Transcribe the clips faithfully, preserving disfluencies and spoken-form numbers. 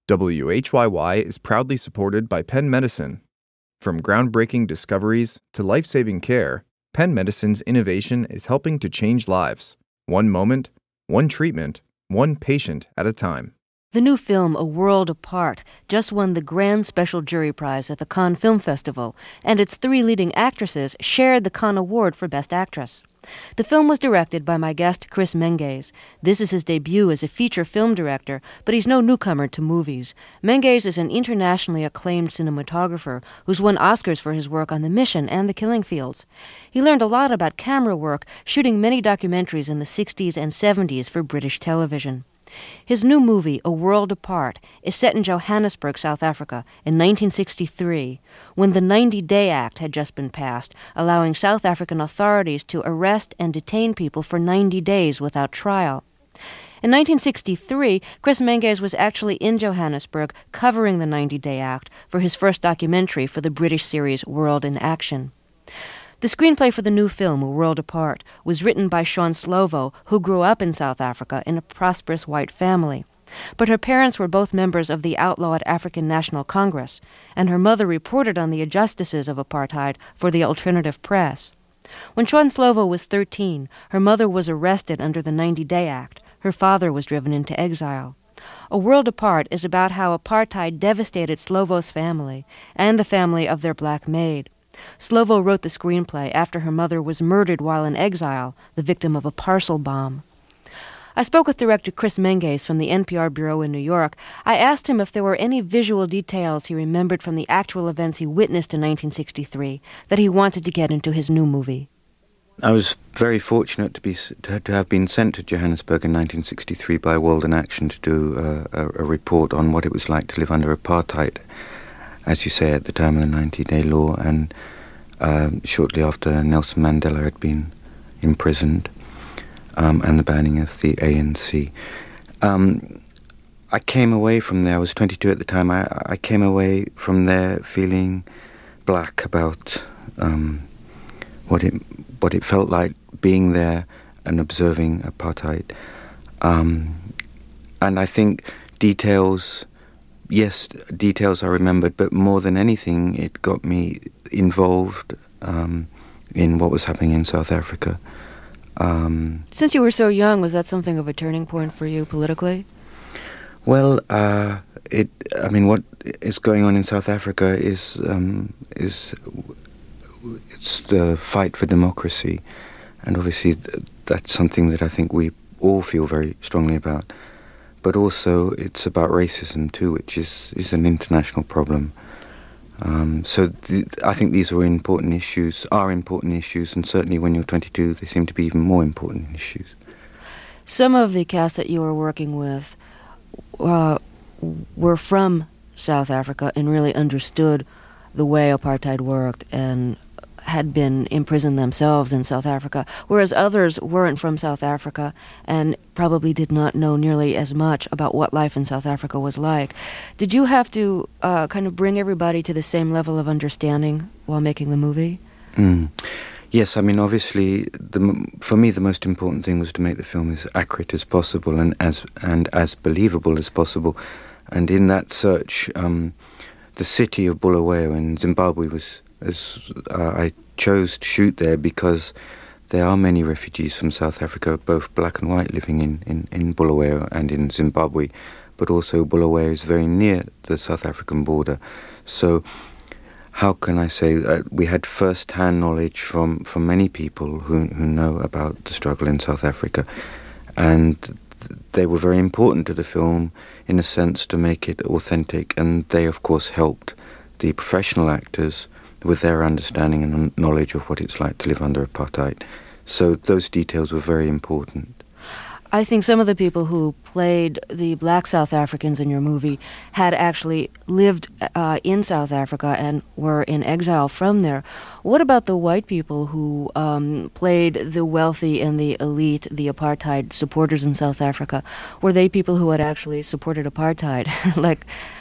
W H Y Y is proudly supported by Penn Medicine. From groundbreaking discoveries to life-saving care, Penn Medicine's innovation is helping to change lives, one moment, one treatment, one patient at a time. The new film, A World Apart, just won the Grand Special Jury Prize at the Cannes Film Festival, and its three leading actresses shared the Cannes Award for Best Actress. The film was directed by my guest, Chris Menges. This is his debut as a feature film director, but he's no newcomer to movies. Menges is an internationally acclaimed cinematographer who's won Oscars for his work on The Mission and The Killing Fields. He learned a lot about camera work, shooting many documentaries in the sixties and seventies for British television. His new movie, A World Apart, is set in Johannesburg, South Africa, in nineteen sixty-three, when the ninety-day Act had just been passed, allowing South African authorities to arrest and detain people for ninety days without trial. In nineteen sixty-three, Chris Menges was actually in Johannesburg covering the ninety-day Act for his first documentary for the British series World in Action. The screenplay for the new film, A World Apart, was written by Shaun Slovo, who grew up in South Africa in a prosperous white family. But her parents were both members of the outlawed African National Congress, and her mother reported on the injustices of apartheid for the alternative press. When Shaun Slovo was thirteen, her mother was arrested under the ninety-day Act. Her father was driven into exile. A World Apart is about how apartheid devastated Slovo's family and the family of their black maid. Slovo wrote the screenplay after her mother was murdered while in exile, the victim of a parcel bomb. I spoke with director Chris Menges from the N P R bureau in New York. I asked him if there were any visual details he remembered from the actual events he witnessed in nineteen sixty-three that he wanted to get into his new movie. I was very fortunate to be to, to have been sent to Johannesburg in nineteen sixty-three by World in Action to do uh, a, a report on what it was like to live under apartheid, as you say, at the time of the ninety-day law, and uh, shortly after Nelson Mandela had been imprisoned, um, and the banning of the A N C. Um, I came away from there, I was twenty-two at the time, I, I came away from there feeling black about um, what it what it felt like being there and observing apartheid. Um, and I think details... Yes, details I remembered, but more than anything, it got me involved um, in what was happening in South Africa. Um, Since you were so young, was that something of a turning point for you politically? Well, uh, it. I mean, what is going on in South Africa is um, is it's the fight for democracy, and obviously th- that's something that I think we all feel very strongly about. But also it's about racism too, which is, is an international problem. Um, so th- I think these are important issues, are important issues, and certainly when you're twenty-two, they seem to be even more important issues. Some of the cast that you were working with uh, were from South Africa and really understood the way apartheid worked and had been imprisoned themselves in South Africa, whereas others weren't from South Africa and probably did not know nearly as much about what life in South Africa was like. Did you have to uh, kind of bring everybody to the same level of understanding while making the movie? Mm. Yes, I mean, obviously, the, for me, the most important thing was to make the film as accurate as possible and as and as believable as possible. And in that search, um, the city of Bulawayo in Zimbabwe was... As uh, I chose to shoot there because there are many refugees from South Africa, both black and white, living in, in, in Bulawayo and in Zimbabwe, but also Bulawayo is very near the South African border. So how can I say that we had first-hand knowledge from, from many people who, who know about the struggle in South Africa, and they were very important to the film in a sense to make it authentic, and they of course helped the professional actors with their understanding and knowledge of what it's like to live under apartheid. So those details were very important. I think some of the people who played the black South Africans in your movie had actually lived uh, in South Africa and were in exile from there. What about the white people who um, played the wealthy and the elite, the apartheid supporters in South Africa? Were they people who had actually supported apartheid? Like,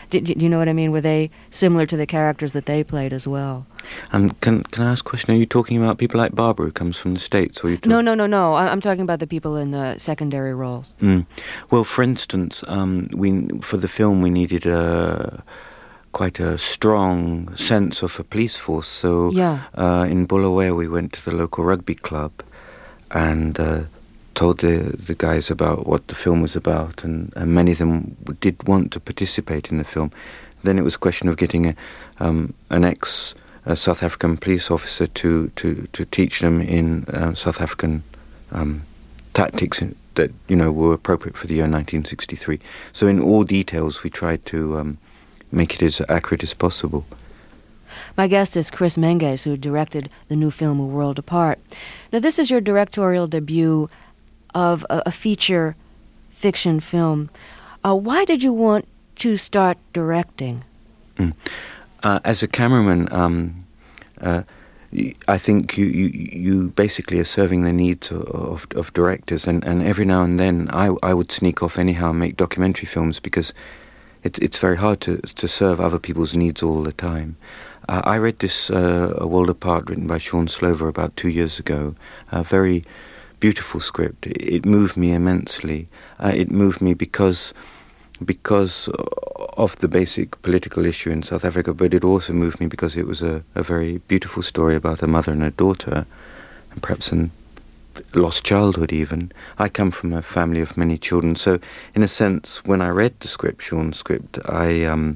Do, do you know what I mean? Were they similar to the characters that they played as well? Um, can can I ask a question? Are you talking about people like Barbara, who comes from the States, or are you talk- No, no, no, no. I- I'm talking about the people in the secondary roles. Mm. Well, for instance, um, we for the film we needed a quite a strong sense of a police force. So Yeah. uh, in Bulawayo, we went to the local rugby club and uh, told the the guys about what the film was about, and, and many of them did want to participate in the film. Then it was a question of getting a, um, an ex uh, South African police officer to, to, to teach them in uh, South African um, tactics in, that you know were appropriate for the year nineteen sixty-three. So in all details, we tried to um, make it as accurate as possible. My guest is Chris Menges, who directed the new film A World Apart. Now, this is your directorial debut of a, a feature fiction film. Uh, why did you want to start directing? Mm. Uh, as a cameraman, um, uh, I think you, you, you basically are serving the needs of, of, of directors, and, and every now and then I, I would sneak off anyhow and make documentary films because it, it's very hard to, to serve other people's needs all the time. Uh, I read this uh, A World Apart, written by Sean Slover about two years ago, a very beautiful script. It, it moved me immensely. Uh, it moved me because because of the basic political issue in South Africa, but it also moved me because it was a, a very beautiful story about a mother and a daughter, and perhaps a lost childhood even. I come from a family of many children, so in a sense, when I read the script, Sean's script, I um,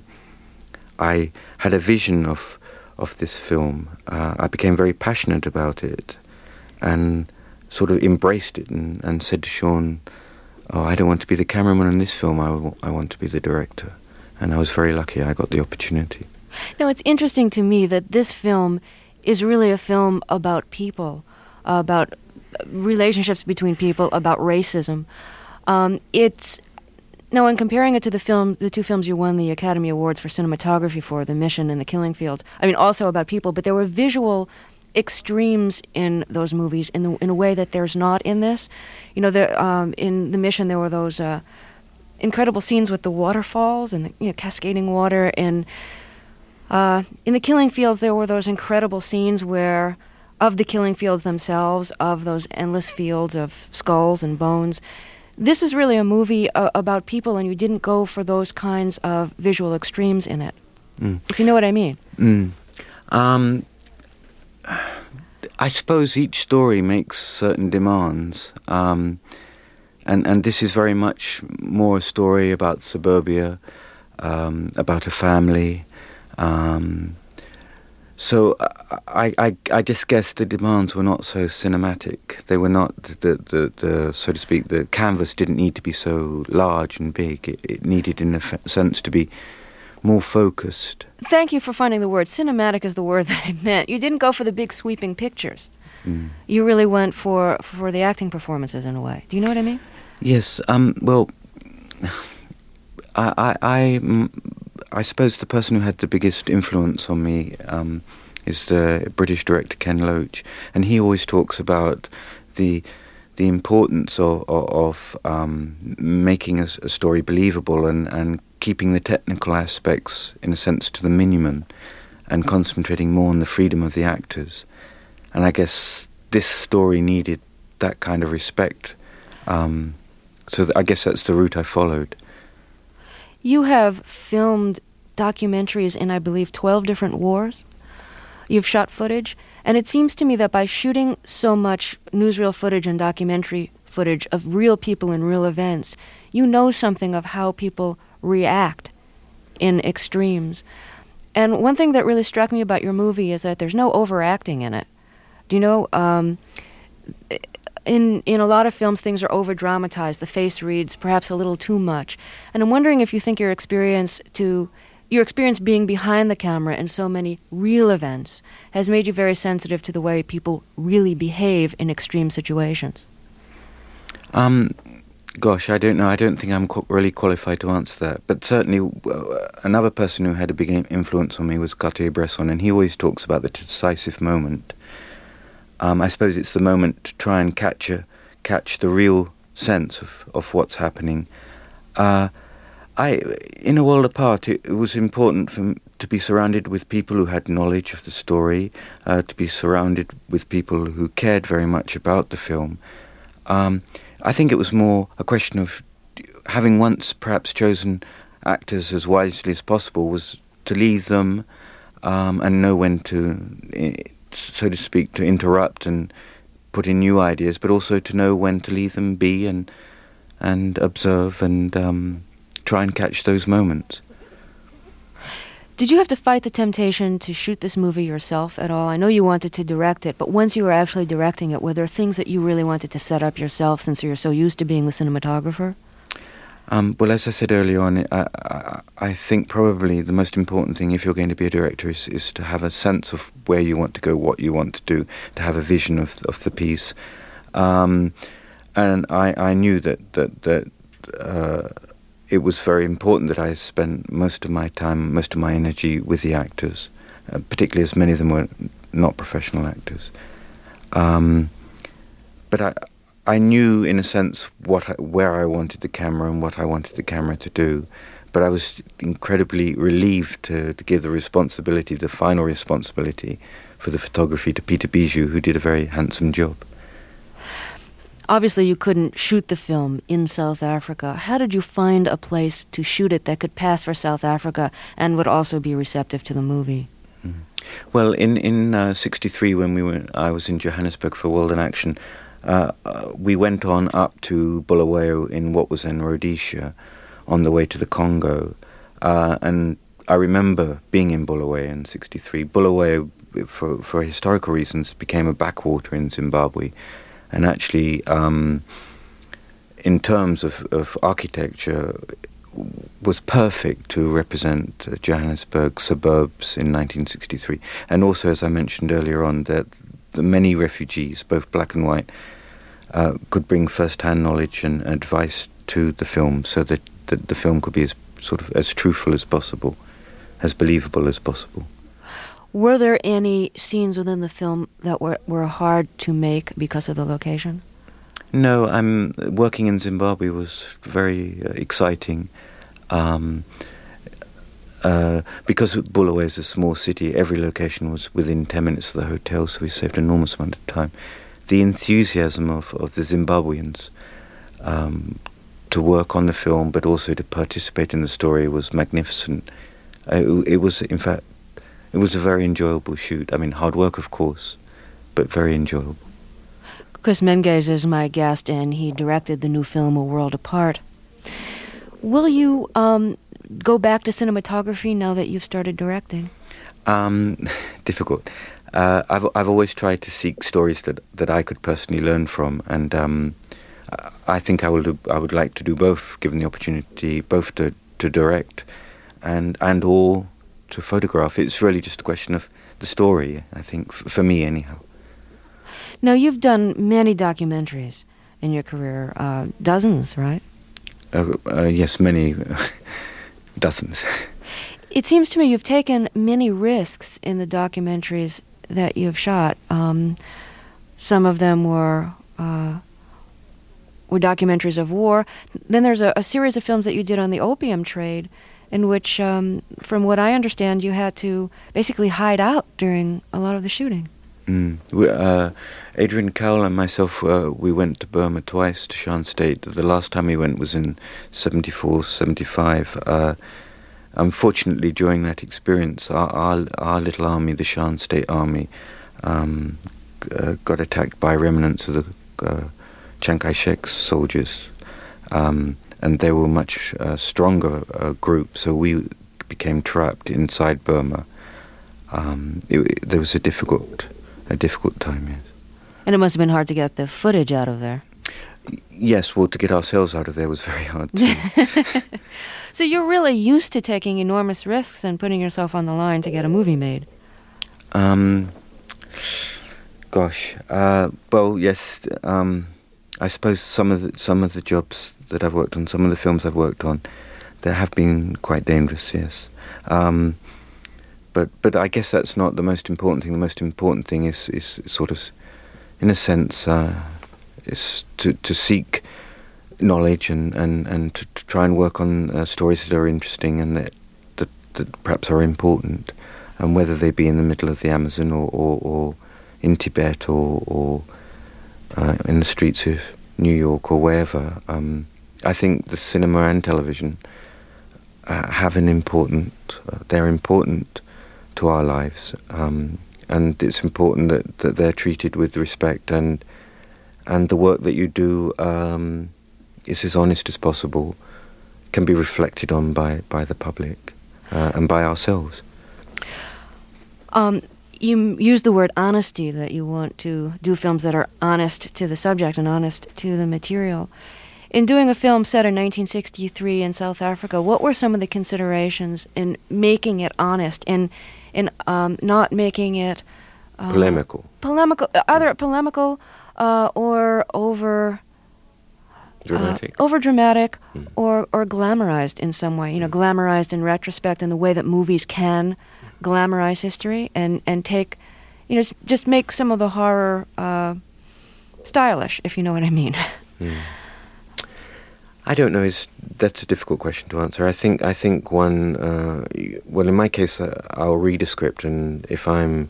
I had a vision of of this film. Uh, I became very passionate about it, and sort of embraced it, and, and said to Sean, oh, I don't want to be the cameraman in this film, I, w- I want to be the director. And I was very lucky I got the opportunity. Now, it's interesting to me that this film is really a film about people, uh, about relationships between people, about racism. Um, it's now, in comparing it to the film, the two films you won the Academy Awards for cinematography for, The Mission and The Killing Fields, I mean, also about people, but there were visual extremes in those movies in the in a way that there's not in this. You know, the, um, in The Mission there were those uh, incredible scenes with the waterfalls and the, you know, cascading water, and uh, in The Killing Fields there were those incredible scenes where of the killing fields themselves, of those endless fields of skulls and bones. This is really a movie uh, about people, and you didn't go for those kinds of visual extremes in it. Mm. If you know what I mean. Mm. Um, I suppose each story makes certain demands, um, and and this is very much more a story about suburbia, um, about a family. Um, so I, I I just guess the demands were not so cinematic. They were not the the, the so to speak. The canvas didn't need to be so large and big. It, it needed, in a f- sense, to be more focused. Thank you for finding the word. Cinematic is the word that I meant. You didn't go for the big sweeping pictures. Mm. You really went for for the acting performances in a way. Do you know what I mean? Yes. Um, well, I, I, I, I suppose the person who had the biggest influence on me um, is the British director Ken Loach, and he always talks about the the importance of, of, of um, making a, a story believable and, and keeping the technical aspects, in a sense, to the minimum, and concentrating more on the freedom of the actors. And I guess this story needed that kind of respect. Um, so th- I guess that's the route I followed. You have filmed documentaries in, I believe, twelve different wars. You've shot footage. And it seems to me that by shooting so much newsreel footage and documentary footage of real people and real events, you know something of how people react in extremes. And one thing that really struck me about your movie is that there's no overacting in it. Do you know, um, in in a lot of films, things are over-dramatized. The face reads perhaps a little too much. And I'm wondering if you think your experience to your experience being behind the camera in so many real events has made you very sensitive to the way people really behave in extreme situations. Um, gosh, I don't know. I don't think I'm qu- really qualified to answer that. But certainly, uh, another person who had a big influence on me was Cartier-Bresson, and he always talks about the decisive moment. Um, I suppose it's the moment to try and catch a, catch the real sense of, of what's happening. Uh, I, in A World Apart, it, it was important for me to be surrounded with people who had knowledge of the story, uh, to be surrounded with people who cared very much about the film. Um, I think it was more a question of having once perhaps chosen actors as wisely as possible, was to leave them um, and know when to, so to speak, to interrupt and put in new ideas, but also to know when to leave them be and and observe and um, try and catch those moments. Did you have to fight the temptation to shoot this movie yourself at all? I know you wanted to direct it, but once you were actually directing it, were there things that you really wanted to set up yourself since you're so used to being the cinematographer? Um, well, as I said earlier on, I, I, I think probably the most important thing if you're going to be a director is, is to have a sense of where you want to go, what you want to do, to have a vision of, of the piece. Um, and I, I knew that, that, that uh, it was very important that I spent most of my time, most of my energy with the actors, uh, particularly as many of them were not professional actors. Um, but I, I knew, in a sense, what I, where I wanted the camera and what I wanted the camera to do. But I was incredibly relieved to, to give the responsibility, the final responsibility for the photography to Peter Bijou, who did a very handsome job. Obviously, you couldn't shoot the film in South Africa. How did you find a place to shoot it that could pass for South Africa and would also be receptive to the movie? Mm. Well, in in uh, sixty-three, when we were, I was in Johannesburg for World in Action, uh, uh, we went on up to Bulawayo in what was then Rhodesia, on the way to the Congo, uh, and I remember being in Bulawayo in sixty-three. Bulawayo, for for historical reasons, became a backwater in Zimbabwe. And actually, um, in terms of, of architecture, was perfect to represent uh, Johannesburg suburbs in nineteen sixty-three. And also, as I mentioned earlier on, that the many refugees, both black and white, uh, could bring first-hand knowledge and advice to the film, so that, that the film could be as sort of as truthful as possible, as believable as possible. Were there any scenes within the film that were, were hard to make because of the location? No, I'm working in Zimbabwe was very uh, exciting. Um, uh, because Bulawayo is a small city, every location was within ten minutes of the hotel, so we saved an enormous amount of time. The enthusiasm of, of the Zimbabweans um, to work on the film, but also to participate in the story, was magnificent. Uh, it, it was, in fact, It was a very enjoyable shoot. I mean, hard work, of course, but very enjoyable. Chris Menges is my guest, and he directed the new film, A World Apart. Will you um, go back to cinematography now that you've started directing? Um, difficult. Uh, I've I've always tried to seek stories that, that I could personally learn from, and um, I think I will do, I would like to do both, given the opportunity, both to, to direct and and all to photograph. It's really just a question of the story, I think, f- for me anyhow. Now, you've done many documentaries in your career, uh, dozens, right? Uh, uh, yes, many, dozens. It seems to me you've taken many risks in the documentaries that you've shot. Um, some of them were uh, were documentaries of war. Then there's a, a series of films that you did on the opium trade, in which, um, from what I understand, you had to basically hide out during a lot of the shooting. Mm. We, uh, Adrian Cowell and myself, uh, we went to Burma twice, to Shan State. The last time we went was in seventy-four, seventy-five. Uh, unfortunately, during that experience, our, our, our little army, the Shan State Army, um, uh, got attacked by remnants of the uh, Chiang Kai-shek's soldiers. Um, And they were a much uh, stronger uh, group, so we became trapped inside Burma. Um, it, it, there was a difficult, a difficult time, yes. And it must have been hard to get the footage out of there. Yes, well, to get ourselves out of there was very hard too. So you're really used to taking enormous risks and putting yourself on the line to get a movie made. Um, gosh, uh, well, yes. Um, I suppose some of the, some of the jobs that I've worked on, some of the films I've worked on, they have been quite dangerous, yes. Um, but but I guess that's not the most important thing. The most important thing is is sort of, in a sense, uh, is to to seek knowledge and, and, and to, to try and work on uh, stories that are interesting and that, that that perhaps are important, and whether they be in the middle of the Amazon or, or, or in Tibet or, or uh, in the streets of New York or wherever. Um, I think the cinema and television uh, have an important, uh, they're important to our lives, um, and it's important that, that they're treated with respect, and and the work that you do um, is as honest as possible, can be reflected on by, by the public uh, and by ourselves. Um, you use the word honesty, that you want to do films that are honest to the subject and honest to the material. In doing a film set in nineteen sixty-three in South Africa, what were some of the considerations in making it honest, in in um, not making it uh, polemical? Polemical, either polemical uh, or over dramatic, uh, over dramatic, mm. or or glamorized in some way. You know, glamorized in retrospect in the way that movies can glamorize history and and take, you know, just make some of the horror uh, stylish, if you know what I mean. Mm. I don't know. It's, that's a difficult question to answer. I think I think one. Uh, well, in my case, uh, I'll read a script, and if I'm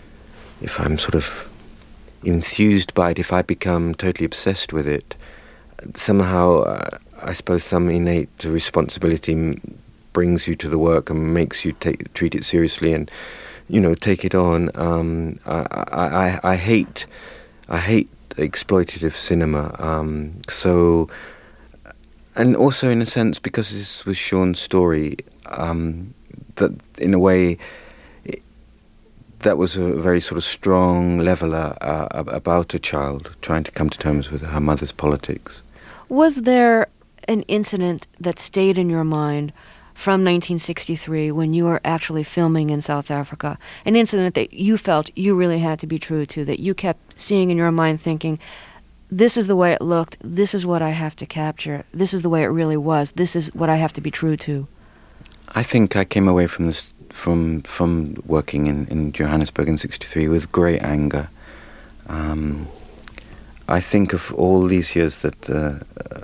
if I'm sort of enthused by it, if I become totally obsessed with it, somehow uh, I suppose some innate responsibility m- brings you to the work and makes you take treat it seriously and, you know, take it on. Um, I, I, I, I hate I hate exploitative cinema. Um, so. And also, in a sense, because this was Sean's story, um, that in a way, it, that was a very sort of strong leveller uh, about a child trying to come to terms with her mother's politics. Was there an incident that stayed in your mind from nineteen sixty-three when you were actually filming in South Africa? An incident that you felt you really had to be true to, that you kept seeing in your mind thinking, this is the way it looked, this is what I have to capture, this is the way it really was, this is what I have to be true to? I think I came away from this from from working in, in Johannesburg in sixty-three with great anger. Um, I think of all these years that uh,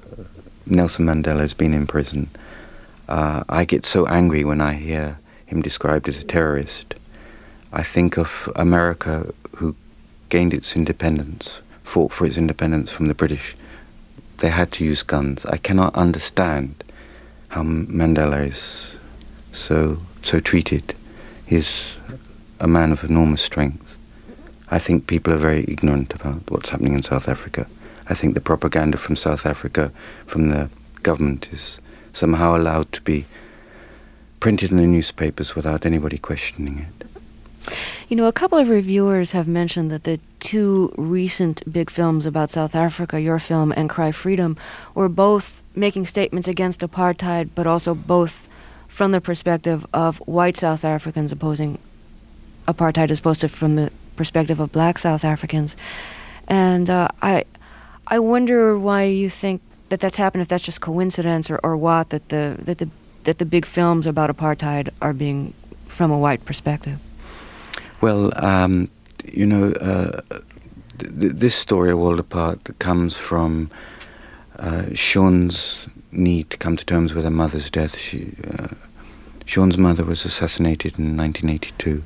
Nelson Mandela has been in prison. Uh, I get so angry when I hear him described as a terrorist. I think of America, who gained its independence, fought for its independence from the British. They had to use guns. I cannot understand how Mandela is so so treated. He's a man of enormous strength. I think people are very ignorant about what's happening in South Africa. I think the propaganda from South Africa, from the government, is somehow allowed to be printed in the newspapers without anybody questioning it. You know, a couple of reviewers have mentioned that the two recent big films about South Africa, your film and Cry Freedom, were both making statements against apartheid, but also both from the perspective of white South Africans opposing apartheid as opposed to from the perspective of black South Africans. And uh, I I wonder why you think that that's happened, if that's just coincidence or, or what, that the, that, the, that the big films about apartheid are being from a white perspective. Well, um, you know, uh, th- this story, A World Apart, comes from uh, Sean's need to come to terms with her mother's death. She, uh, Sean's mother was assassinated in nineteen eighty-two.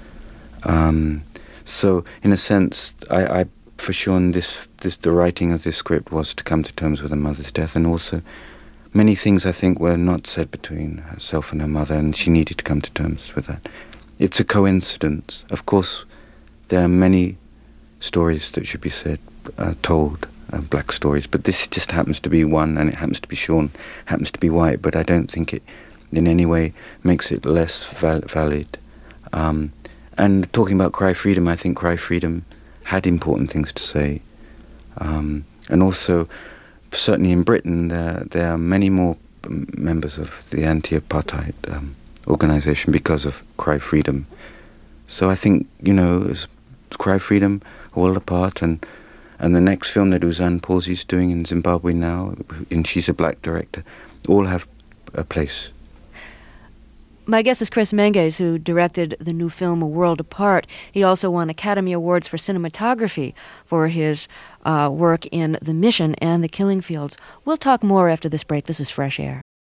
Um, so, in a sense, I, I for Sean, this, this the writing of this script was to come to terms with her mother's death, and also many things I think were not said between herself and her mother, and she needed to come to terms with that. It's a coincidence. Of course, there are many stories that should be said, uh, told, uh, black stories, but this just happens to be one, and it happens to be Sean, happens to be white, but I don't think it in any way makes it less val- valid. Um, and talking about Cry Freedom, I think Cry Freedom had important things to say. Um, and also, certainly in Britain, there, there are many more members of the anti-apartheid um, organisation because of Cry Freedom. So I think, you know, it's Cry Freedom, A World Apart, and and the next film that Uzan Pawsey's doing in Zimbabwe now, and she's a black director, all have a place. My guest is Chris Menges, who directed the new film A World Apart. He also won Academy Awards for cinematography for his uh, work in The Mission and The Killing Fields. We'll talk more after this break. This is Fresh Air.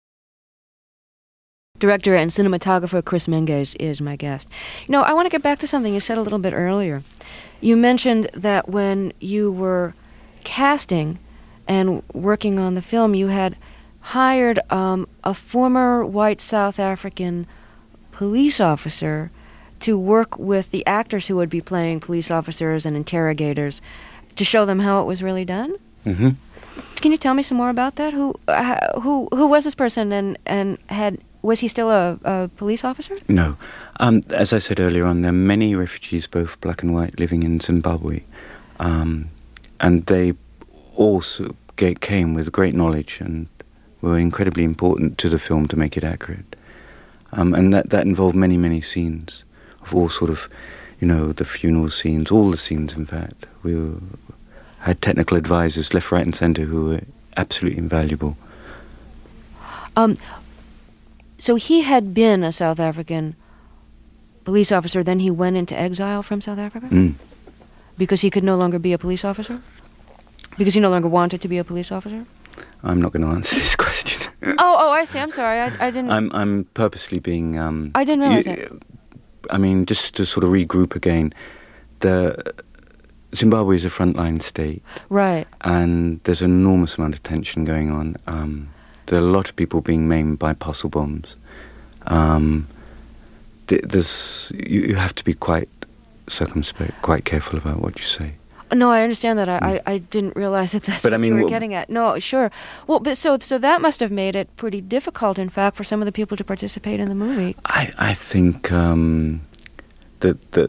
Director and cinematographer Chris Menges is my guest. You know, I want to get back to something you said a little bit earlier. You mentioned that when you were casting and working on the film, you had hired um, a former white South African police officer to work with the actors who would be playing police officers and interrogators to show them how it was really done. Mm-hmm. Can you tell me some more about that? Who uh, who who was this person, and, and had was he still a, a police officer? No. Um, as I said earlier on, there are many refugees, both black and white, living in Zimbabwe. Um, and they also came with great knowledge and were incredibly important to the film to make it accurate. Um, and that, that involved many, many scenes of all sort of, you know, the funeral scenes, all the scenes, in fact. We were, had technical advisors left, right and centre who were absolutely invaluable. Um, so he had been a South African police officer, then he went into exile from South Africa? Mm. Because he could no longer be a police officer? Because he no longer wanted to be a police officer? I'm not going to answer this question. oh, oh, I see. I'm sorry. I, I didn't... I'm I'm purposely being... Um, I didn't realize you, that. I mean, just to sort of regroup again, the Zimbabwe is a frontline state. Right. And there's an enormous amount of tension going on. Um, there are a lot of people being maimed by parcel bombs. Um, th- there's you, you have to be quite circumspect, quite careful about what you say. No, I understand that. I, mm. I, I didn't realize that that's but what I mean, you were well, getting at. No, sure. Well, but so so that must have made it pretty difficult, in fact, for some of the people to participate in the movie. I, I think um, that that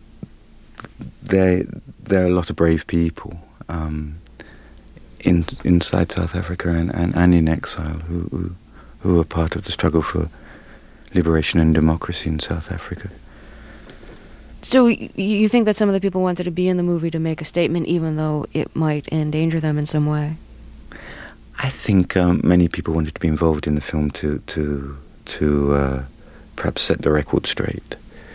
there there are a lot of brave people um, in inside South Africa and, and, and in exile who, who who are part of the struggle for liberation and democracy in South Africa. So you think that some of the people wanted to be in the movie to make a statement, even though it might endanger them in some way? I think um, many people wanted to be involved in the film to to to uh, perhaps set the record straight.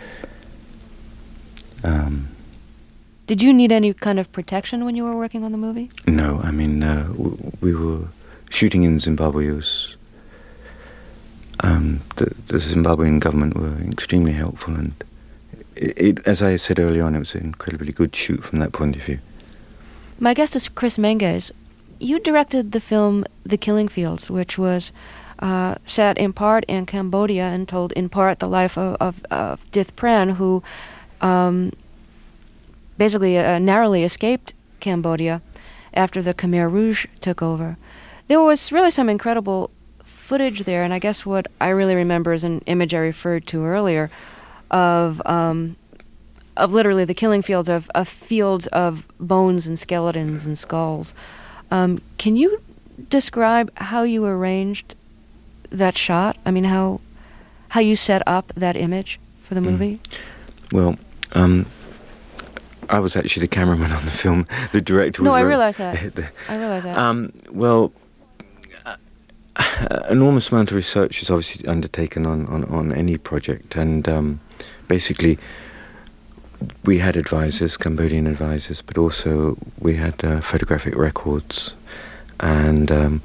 Um, Did you need any kind of protection when you were working on the movie? No, I mean uh, w- we were shooting in Zimbabwe. Was, um, the, the Zimbabwean government were extremely helpful and. It, it, as I said earlier on, it was an incredibly good shoot from that point of view. My guest is Chris Menges. You directed the film The Killing Fields, which was uh, set in part in Cambodia and told in part the life of, of, of Dith Pran, who um, basically uh, narrowly escaped Cambodia after the Khmer Rouge took over. There was really some incredible footage there, and I guess what I really remember is an image I referred to earlier, of um, of literally the killing fields of, of fields of bones and skeletons and skulls. Um, can you describe how you arranged that shot? I mean, how how you set up that image for the movie? Mm. Well, um, I was actually the cameraman on the film. The director was... No, I very, realize that. the, I realize that. Um, well, uh, enormous amount of research is obviously undertaken on, on, on any project, and um, basically we had advisors, Cambodian advisors, but also we had uh, photographic records, and um,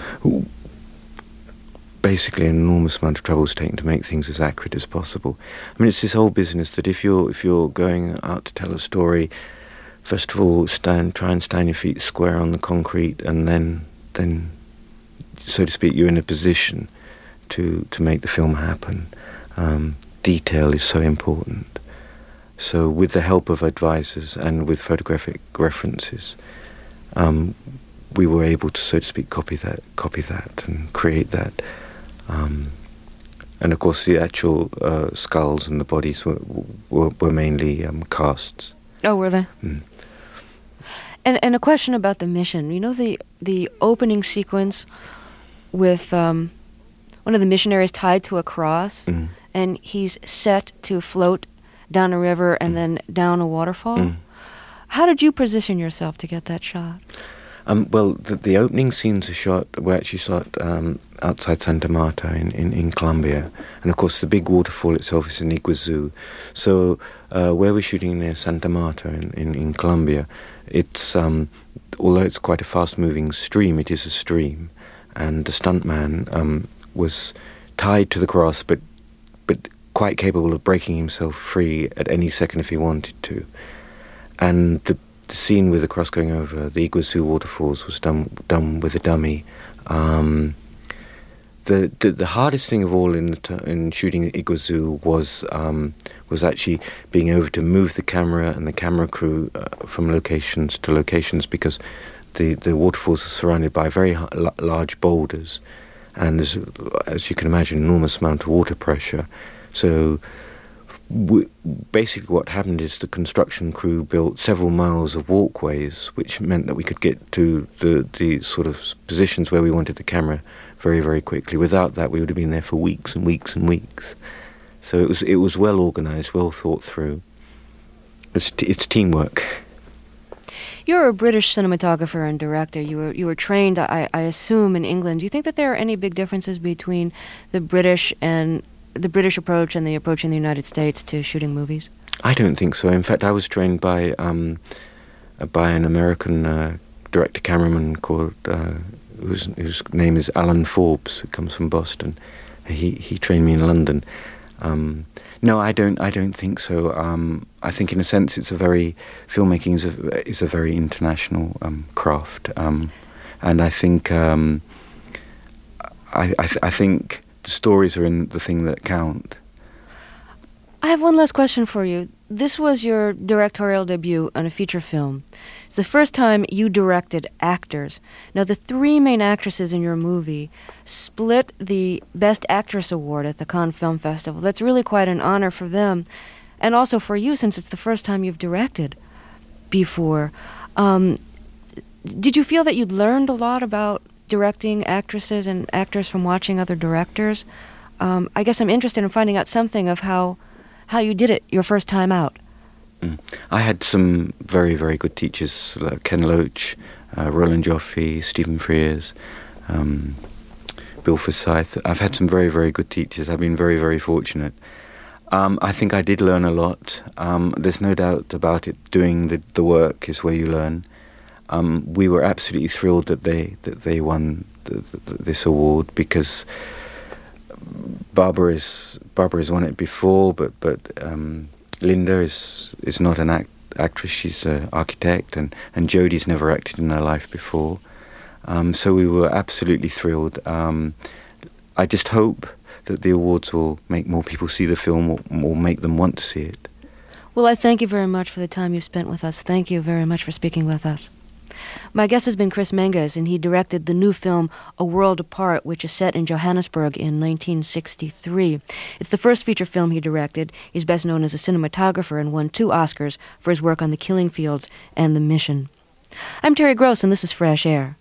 basically an enormous amount of trouble was taken to make things as accurate as possible. I mean, it's this whole business that if you're if you're going out to tell a story, first of all, stand try and stand your feet square on the concrete, and then then, so to speak, you're in a position to to make the film happen. Um, detail is so important. So with the help of advisors and with photographic references, um, we were able to, so to speak, copy that, copy that, and create that. Um, and of course, the actual uh, skulls and the bodies were were, were mainly um, casts. Oh, were they? Mm. And and a question about the mission. You know the the opening sequence with um, one of the missionaries tied to a cross, Mm. and he's set to float down a river and Mm. then down a waterfall. Mm. How did you position yourself to get that shot? Um, well, the, the opening scenes are shot, were actually shot um, outside Santa Marta in, in, in Colombia. And of course, the big waterfall itself is in Iguazu. So, uh, where we're shooting near Santa Marta in, in, in Colombia, it's, um, although it's quite a fast moving stream, it is a stream. And the stuntman um, was tied to the cross, but, but quite capable of breaking himself free at any second if he wanted to. And the The scene with the cross going over the Iguazu waterfalls was done done with a dummy. Um, the, the the hardest thing of all in the t- in shooting at Iguazu was um, was actually being able to move the camera and the camera crew uh, from locations to locations, because the, the waterfalls are surrounded by very h- large boulders, and there's, as you can imagine, enormous amount of water pressure. So We, basically what happened is the construction crew built several miles of walkways, which meant that we could get to the, the sort of positions where we wanted the camera very, very quickly. Without that, we would have been there for weeks and weeks and weeks. So it was it was well organised, well thought through. It's, it's teamwork. You're a British cinematographer and director. You were you were trained, I, I assume, in England. Do you think that there are any big differences between the British and the British approach and the approach in the United States to shooting movies? I don't think so. In fact, I was trained by um, by an American uh, director cameraman called uh, whose, whose name is Alan Forbes, who comes from Boston. He he trained me in London. Um, no, I don't. I don't think so. Um, I think, in a sense, it's a very filmmaking is a, is a very international um, craft, um, and I think um, I I, th- I think. The stories are in the thing that count. I have one last question for you. This was your directorial debut on a feature film. It's the first time you directed actors. Now, the three main actresses in your movie split the Best Actress Award at the Cannes Film Festival. That's really quite an honor for them, and also for you, since it's the first time you've directed before. Um, did you feel that you'd learned a lot about directing actresses and actors from watching other directors? Um, I guess I'm interested in finding out something of how how you did it your first time out. Mm. I had some very, very good teachers, like Ken Loach, uh, Roland Joffe, Stephen Frears, um, Bill Forsyth. I've had some very, very good teachers. I've been very, very fortunate. Um, I think I did learn a lot. Um, there's no doubt about it. Doing the, the work is where you learn. Um, we were absolutely thrilled that they that they won the, the, this award, because Barbara is Barbara has won it before, but but um, Linda is is not an act, actress; she's an architect, and and Jodie's never acted in her life before. Um, so we were absolutely thrilled. Um, I just hope that the awards will make more people see the film, or, or make them want to see it. Well, I thank you very much for the time you've spent with us. Thank you very much for speaking with us. My guest has been Chris Menges, and he directed the new film A World Apart, which is set in Johannesburg in nineteen sixty-three. It's the first feature film he directed. He's best known as a cinematographer and won two Oscars for his work on The Killing Fields and The Mission. I'm Terry Gross, and this is Fresh Air.